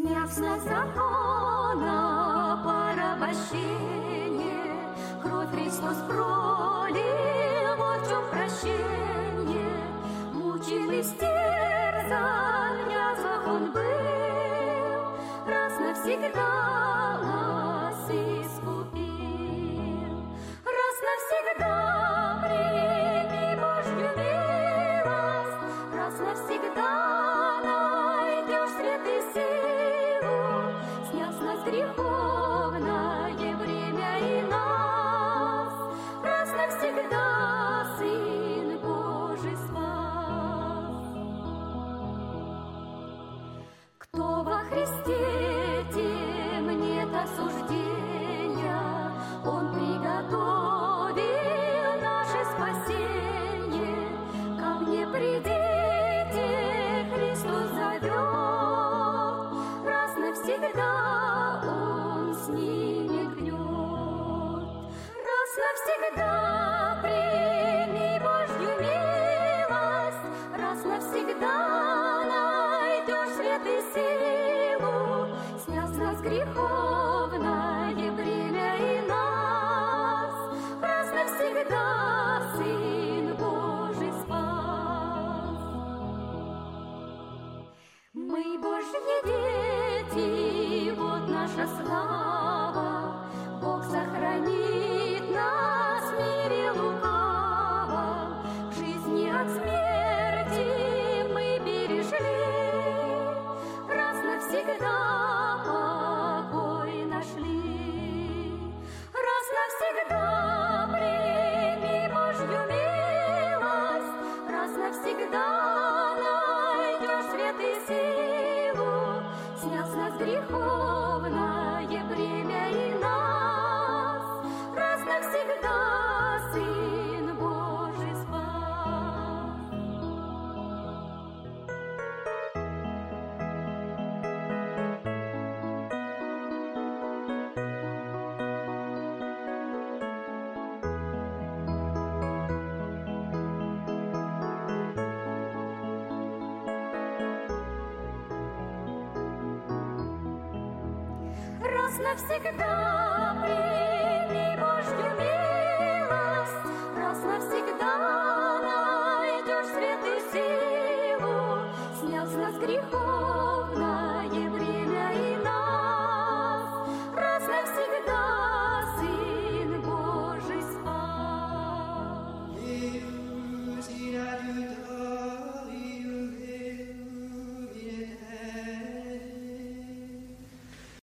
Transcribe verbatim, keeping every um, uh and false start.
Сняв с нас закона порабощение, кровь Христос пролил, вот в чем прощение. Мучим и стерзан, в язвах Он был, раз навсегда нас искупил. Раз навсегда прими Божью милость, раз навсегда найдешь свет и силу, сняв с нас греховное бремя и нас, раз навсегда Сын Божий спас. Кто во Христе, тем нет осуждения, Он приготовил наше спасение. Ко мне придите, Христос зовет, раз навсегда Он снимет гнет. Раз навсегда прими Божью милость, раз навсегда найдешь свет и силу, сняв с нас греховное бремя и нас, раз навсегда Сын Божий спас. Мы Божьи дети, вот наша слава, Бог сохранит нас в мире лукавом, к жизни от смерти мы перешли, раз навсегда покой нашли. Раз навсегда прими Божью милость, раз навсегда найдешь свет и силу, сняв с нас греховное бремя и нас, раз навсегда Сын Божий спас. Раз навсегда прими Божью милость,